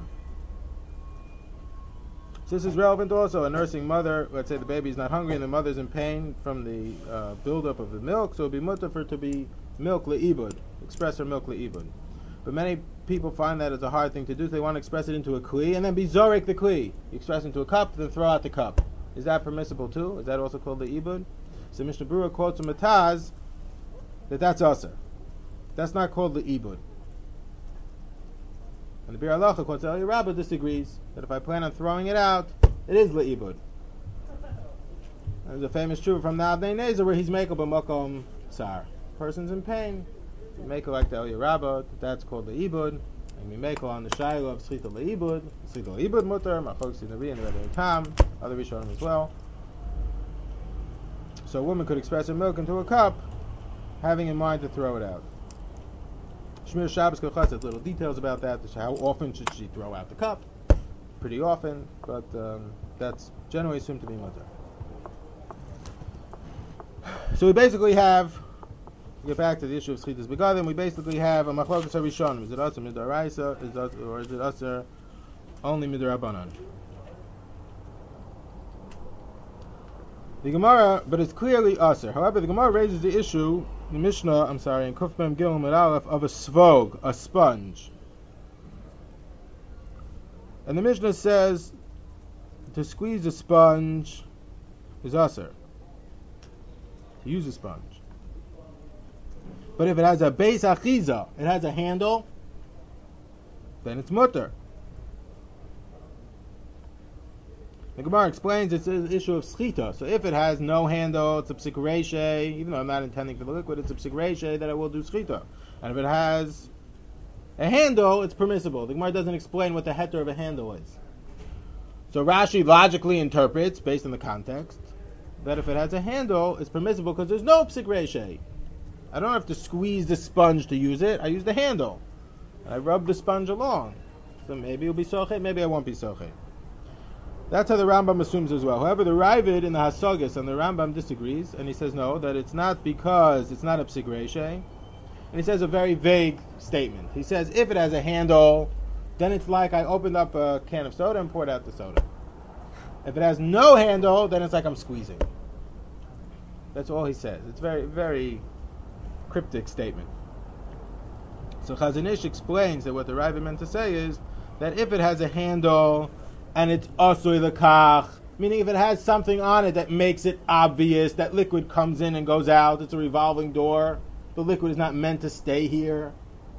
So this is relevant also. A nursing mother, let's say the baby's not hungry and the mother's in pain from the uh, buildup of the milk, so it would be mutter for it to be milk le'ibud, express her milk le'ibud. But many people find that it's a hard thing to do, so they want to express it into a kli and then be zorek the kli. You express it into a cup, then throw out the cup. Is that permissible too? Is that also called le'ibud? So Mishnah Berurah quotes from Mataz that that's asur. That's not called le'ibud. And the Bir Halacha quotes El Rabbah disagrees that if I plan on throwing it out, it is le'ibud. There's a famous true from the Avnei Nezer where he's mekel b'makom tsar. Person's in pain, you make it like the El Rabbah, that's called le'ibud. And we make it on the shayla of Schita le'ibud, Schita le'ibud mutter, machlokas in the Ri and the Rabbeinu Tam, other Rishonim as well. So a woman could express her milk into a cup, having in mind to throw it out. Shmir Shabbos Kochatzet, little details about that. How often should she throw out the cup? Pretty often, but um, that's generally assumed to be mutter. So we basically have, get back to the issue of Schitas Begadim, we basically have a machlokas harishonim. Is it asur midaraisa, is it, or is it asur only midarabanan? The Gemara, but it's clearly asur. However, the Gemara raises the issue, the Mishnah, I'm sorry, in Kuf Mem Gimel Mid Aleph, of a svog, a sponge. And the Mishnah says to squeeze a sponge is asur. To use a sponge. But if it has a beis achiza, it has a handle, then it's mutter. The Gemara explains it's an issue of schita. So if it has no handle, it's a psik reishe, even though I'm not intending for the liquid, it's a psik reishe that I will do schita. And if it has a handle, it's permissible. The Gemara doesn't explain what the heter of a handle is. So Rashi logically interprets, based on the context, that if it has a handle, it's permissible because there's no psik reishe. I don't have to squeeze the sponge to use it. I use the handle. I rub the sponge along. So maybe it'll be sochet, maybe I won't be sochet. That's how the Rambam assumes as well. However, the Ravid in the Hasagas and the Rambam disagrees, and he says no, that it's not because it's not a psik reishe. And he says a very vague statement. He says if it has a handle, then it's like I opened up a can of soda and poured out the soda. If it has no handle, then it's like I'm squeezing. That's all he says. It's very, very cryptic statement. So Chazon Ish explains that what the Ravid meant to say is that if it has a handle and it's asur l'kach, meaning if it has something on it that makes it obvious that liquid comes in and goes out, it's a revolving door, the liquid is not meant to stay here,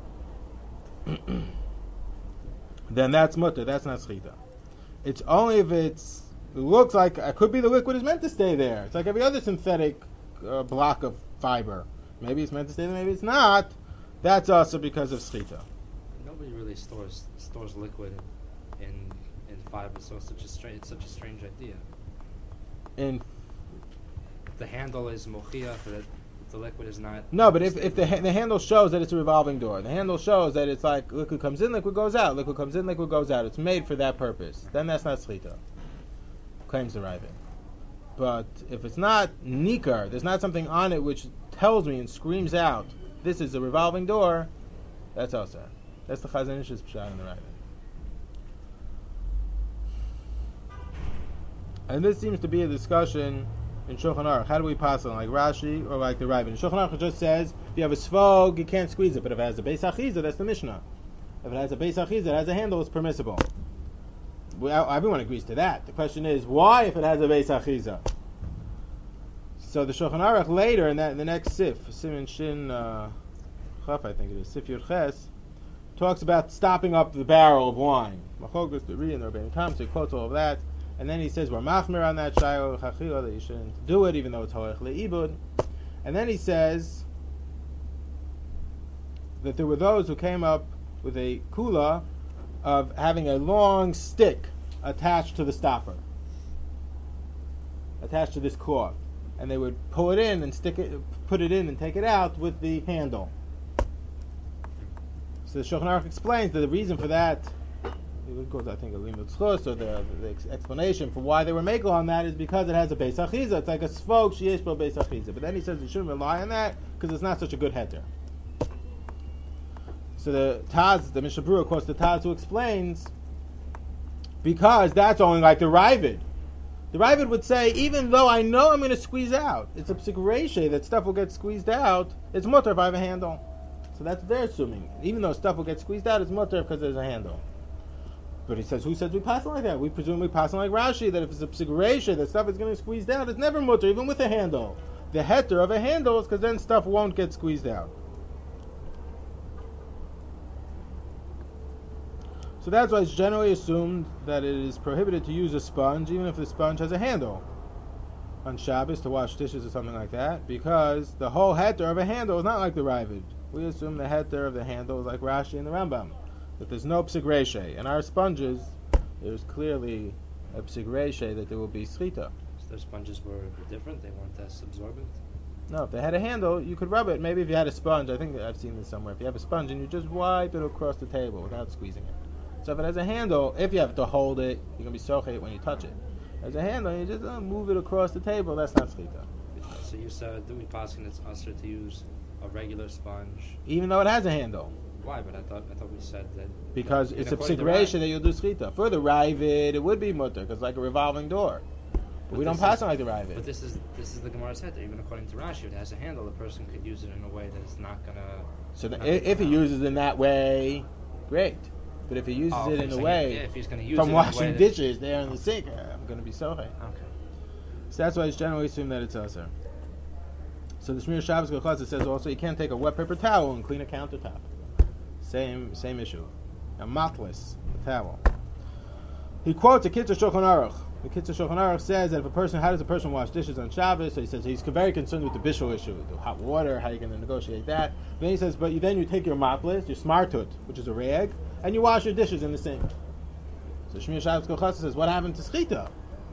then that's mutter, that's not schita. It's only if it's, it looks like, it could be the liquid is meant to stay there. It's like every other synthetic uh, block of fiber. Maybe it's meant to stay there, maybe it's not. That's also because of schita. No nobody really stores stores liquid in in fiber, so it's such a strange it's such a strange idea. In The handle is mochiach that the liquid is not. no, but if if the ha- the handle shows that it's a revolving door, the handle shows that it's like liquid comes in, liquid goes out, liquid comes in, liquid goes out. It's made for that purpose. Then that's not Shlita. Claims the Ravid. But if it's not nikar, there's not something on it which tells me and screams out, this is a revolving door, that's also. That's the Chazon Ish's pshat in the Ravid. And this seems to be a discussion in Shulchan Aruch. How do we pass on, like Rashi or like the Ravid? In Shulchan Aruch just says, if you have a svog, you can't squeeze it. But if it has a beis achiza, that's the Mishnah. If it has a beis achiza, it has a handle, it's permissible. Well, everyone agrees to that. The question is, why if it has a beis achiza? So the Shulchan Aruch later, in that in the next sif, Siman Shin uh, Chaf, I think it is, Sif Yud Ches, talks about stopping up the barrel of wine. Machogus, the Ri, and the Rebbeinu Tam, so he quotes all of that. And then he says, we're machmir on that shayro chachila, that you shouldn't do it, even though it's hoich le'ibud. And then he says that there were those who came up with a kula of having a long stick attached to the stopper, attached to this cloth, and they would pull it in and stick it, put it in and take it out with the handle. So the Shulchan Aruch explains that the reason for that, it goes, I think, a limud schus, or the, the explanation for why they were makel on that is because it has a beis achiza. It's like a svog sheyesh bo beis achiza. But then he says you shouldn't rely on that because it's not such a good heter. So the Taz, the Mishnah Berurah quotes the Taz who explains, because that's only like the Ravid. The Ravid would say, even though I know I'm going to squeeze out, it's a psik reishe that stuff will get squeezed out, it's mutter if I have a handle. So that's what they're assuming. Even though stuff will get squeezed out, it's mutter because there's a handle. But he says, who says we pass it like that? We presume we pass it like Rashi, that if it's a psik reishe, that stuff is going to squeeze out, it's never mutter, even with a handle. The heter of a handle is because then stuff won't get squeezed out. So that's why it's generally assumed that it is prohibited to use a sponge, even if the sponge has a handle, on Shabbos to wash dishes or something like that, because the whole heter of a handle is not like the Ravid. We assume the heter of the handle is like Rashi and the Rambam, that there's no psik reishe. In our sponges, there's clearly a psik reishe that there will be schita. So their sponges were different, they weren't as absorbent? No, if they had a handle, you could rub it. Maybe if you had a sponge, I think that I've seen this somewhere, if you have a sponge and you just wipe it across the table without squeezing it. So if it has a handle, if you have to hold it, you're going to be socheh when you touch it. As a handle, you just uh, move it across the table, that's not schita. So you said, do we pass it's usher to use a regular sponge? Even though it has a handle. Why? But I thought I thought we said that... Because that it's a according psik to reishe Rav- that you'll do schita. For the Ravid, it would be mutter, because it's like a revolving door. But, But we don't this pass is- it like the Ravid. But this is this is the Gemara's heter. Even according to Rashi, it has a handle. The person could use it in a way that it's not gonna... So the, not if, if he gonna- uses it in that way, great. But if he uses Oh, it okay, in so a he- way, yeah, if he's gonna use from it in a way washing that- dishes there in the sink, I'm going to be socheh. Okay. So that's why it's generally assumed that it's usher. So the Shmir Shabbos Gechaz says also you can't take a wet paper towel and clean a countertop. Same same issue. A motless towel. He quotes a Kitzur Shulchan Aruch. The Kitzur Shulchan Aruch says that if a person, how does a person wash dishes on Shabbos? So he says he's very concerned with the bishul issue, the hot water, how are you going to negotiate that? Then he says, but you, then you take your motless, your smartut, which is a rag, and you wash your dishes in the sink. So Shmir Shabbos Gechaz says, what happened to schita?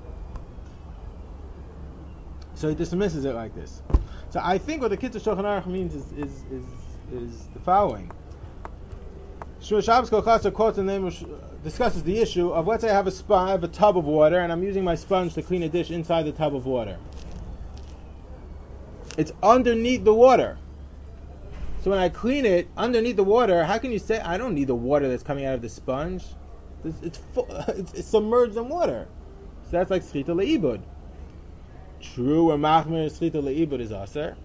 So he dismisses it like this. So I think what the Kitzur Shulchan Aruch means is is is, is the following. Shmir Shabbos Gechaz quotes the name of, discusses the issue of, let's say I have a sponge, I have a tub of water, and I'm using my sponge to clean a dish inside the tub of water. It's underneath the water. So when I clean it underneath the water, how can you say I don't need the water that's coming out of the sponge? It's it's, full, it's, it's submerged in water. So that's like schita le'ibud. True, or machmer schita le'ibud is aser.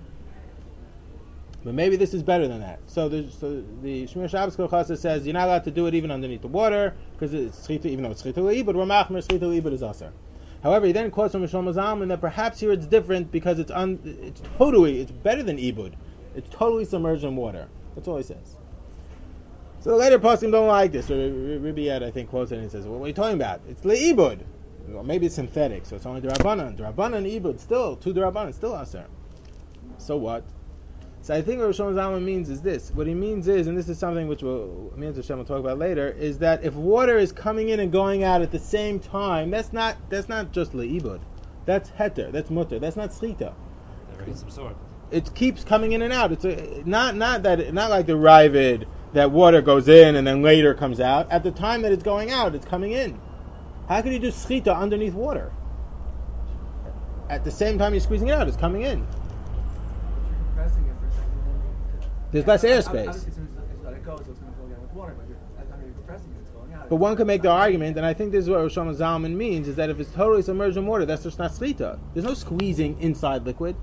But maybe this is better than that. So the so the Shmir Shabbos Gechaz says you're not allowed to do it even underneath the water because it's schita, even though it's schita le'ibud. Or machmer schita le'ibud is aser. However, he then quotes from Shlomo Zalman that perhaps here it's different because it's un, it's totally it's better than ibud. It's totally submerged in water. That's all he says. So the later poskim don't like this. So Rabbi Ed, I think, quotes it and he says, well, what are you talking about? It's le'ibud. Well, maybe it's synthetic, so it's only D'Rabbanan. D'Rabbanan, ibud, still, two D'Rabbanan, still aser. So what? So I think what Rosh Zalman means is this. What he means is, and this is something which we'll, me and Hashem will talk about later, is that if water is coming in and going out at the same time, that's not that's not just le'ibud. That's heter, that's mutter, that's not schita. It's absorbed. It keeps coming in and out. It's a, not not that not like the Ravid that water goes in and then later comes out. At the time that it's going out, it's coming in. How can you do schita underneath water? At the same time you're squeezing it out, it's coming in. Compressing it for a second, and then There's less yeah, airspace. Obviously, as soon as it's let it go, so it's going to go again with water. But you're, as long as you're compressing it, it's going out. But one can make the argument, and I think this is what Rosh Zalman means, is that if it's totally submerged in water, that's just not schita. There's no squeezing inside liquid.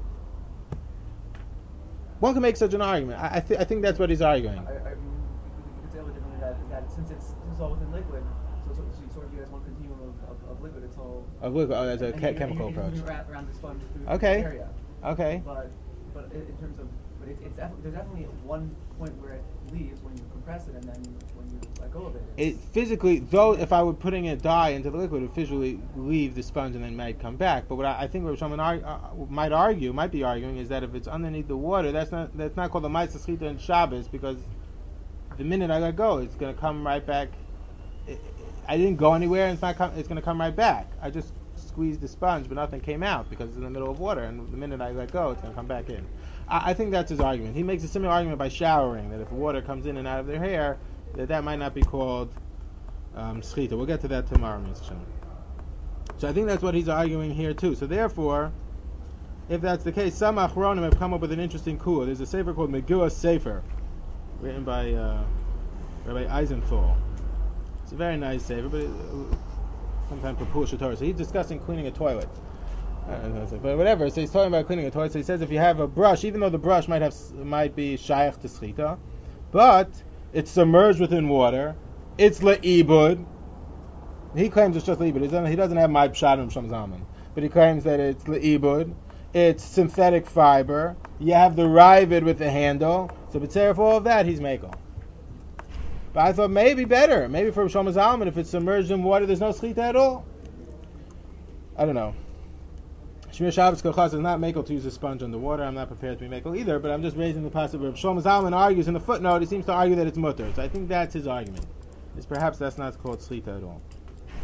One can make such an argument. I, I, th- I think that's what he's arguing. I, I mean, you could say a little differently that, that since it's, since it's all within liquid, so, so, so you sort of view it as one continuum of, of, of liquid. It's all Of liquid, oh, as a and che- you're- chemical you're, you're approach. moving around, around the sponge through Okay. the area. Okay. But but in in terms of but it, it's def- there's definitely one point where it leaves when you compress it, and then when you let go of it. It physically, though, if I were putting a dye into the liquid, it would physically leave the sponge and then might come back. But what I, I think what someone ar- uh, might argue, might be arguing, is that if it's underneath the water, that's not that's not called a ma'aseh schita in Shabbos, because the minute I let go, it's going to come right back. It, I didn't go anywhere, and it's not. Com- it's going to come right back. I just squeezed the sponge, but nothing came out because it's in the middle of water, and the minute I let go, it's going to come back in. I, I think that's his argument. He makes a similar argument by showering, that if water comes in and out of their hair, that that might not be called um, schita. We'll get to that tomorrow, Mister Shem. So I think that's what he's arguing here too. So therefore, if that's the case, some achronim have come up with an interesting kula. There's a sefer called Megillah Sefer, written by uh, Rabbi Eisenthal. It's a very nice sefer, but uh, sometimes Papul Shator. So he's discussing cleaning a toilet. Uh, but whatever, so he's talking about cleaning a toilet. So he says if you have a brush, even though the brush might have might be shaykh to schita, but it's submerged within water, it's le'ibud. He claims it's just le'ibud. He doesn't, he doesn't have my pshatim sham zalman, but he claims that it's le'ibud. It's synthetic fiber. You have the rivet with the handle. So b'tzeref all of that, he's mekel. But I thought maybe better, maybe for Shlomo Zalman, if it's submerged in water, there's no schita at all. I don't know. Shmir Shabbos Kochas is not mekel to use a sponge underwater. I'm not prepared to be mekel either, but I'm just raising the possibility. Shlomo Zalman argues in the footnote, he seems to argue that it's mutter. So I think that's his argument. Is perhaps that's not called schita at all.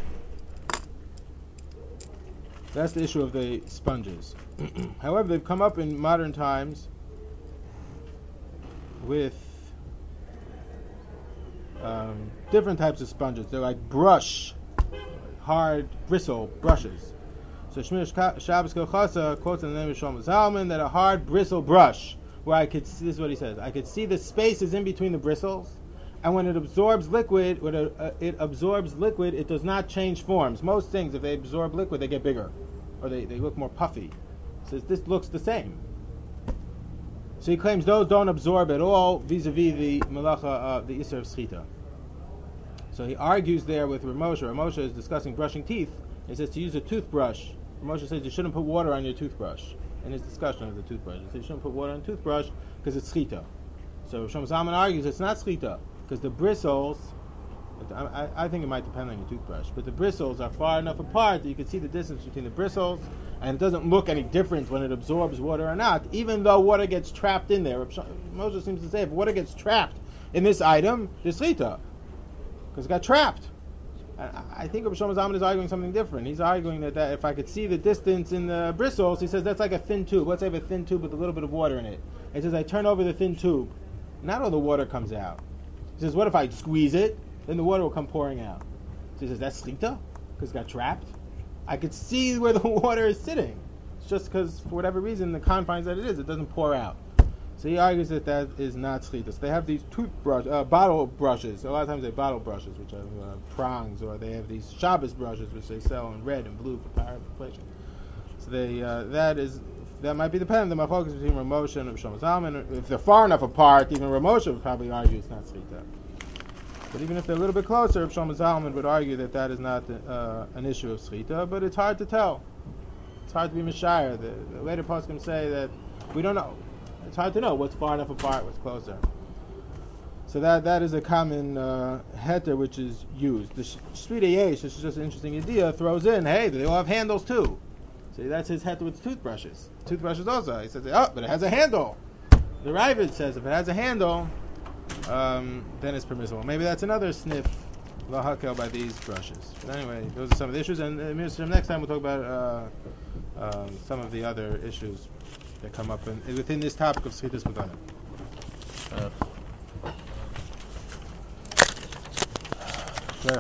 That's the issue of the sponges. However, they've come up in modern times with um, different types of sponges. They're like brush, hard bristle brushes. So Shmir Shabbos Kochasa quotes in the name of Shlomo Zalman that a hard bristle brush, where I could see, this is what he says, I could see the spaces in between the bristles, and when it absorbs liquid, when it, uh, it absorbs liquid, it does not change forms. Most things, if they absorb liquid, they get bigger, or they, they look more puffy. So this looks the same. So he claims those don't absorb at all vis-a-vis the melacha, uh, the Isser of Schita. So he argues there with Ramosha. Ramosha is discussing brushing teeth. He says to use a toothbrush. Ramosha says you shouldn't put water on your toothbrush. In his discussion of the toothbrush, he says you shouldn't put water on a toothbrush because it's Schita. So Shlomo Zalman argues it's not Schita because the bristles, I, I, I think it might depend on your toothbrush, but the bristles are far enough apart that you can see the distance between the bristles, and it doesn't look any different when it absorbs water or not, even though water gets trapped in there. Moshe seems to say if water gets trapped in this item, there's schita, because it got trapped. I, I think Shlomo Zalman is arguing something different. He's arguing that, that if I could see the distance in the bristles, he says that's like a thin tube. Let's say I have a thin tube with a little bit of water in it. He says I turn over the thin tube, not all the water comes out. He says what if I squeeze it? Then the water will come pouring out. So he says, that's schita? Because it got trapped? I could see where the water is sitting. It's just because, for whatever reason, the confines that it is, it doesn't pour out. So he argues that that is not schita. So they have these toothbrush, uh, bottle brushes. A lot of times they have bottle brushes, which are uh, prongs, or they have these Shabbos brushes, which they sell in red and blue for power application. So they, uh, that is, that might be dependent on the focus between Ramosha and Shlomo Zalman. If they're far enough apart, even Ramosha would probably argue it's not schita. But even if they're a little bit closer, Shlomo Zalman would argue that that is not uh, an issue of schita, but it's hard to tell. It's hard to be mishayir. The, the later poskim say that we don't know. It's hard to know what's far enough apart, what's closer. So that that is a common uh, heter which is used. The Shvita Yesh, this is just an interesting idea, throws in, hey, they all have handles too. So that's his heter with toothbrushes. Toothbrushes also. He says, oh, but it has a handle. The Ravid says if it has a handle, um, then it's permissible. Maybe that's another sniff lahakel by these brushes. But anyway, those are some of the issues, and uh, next time we'll talk about uh, uh, some of the other issues that come up in, within this topic of Schitas Meganim.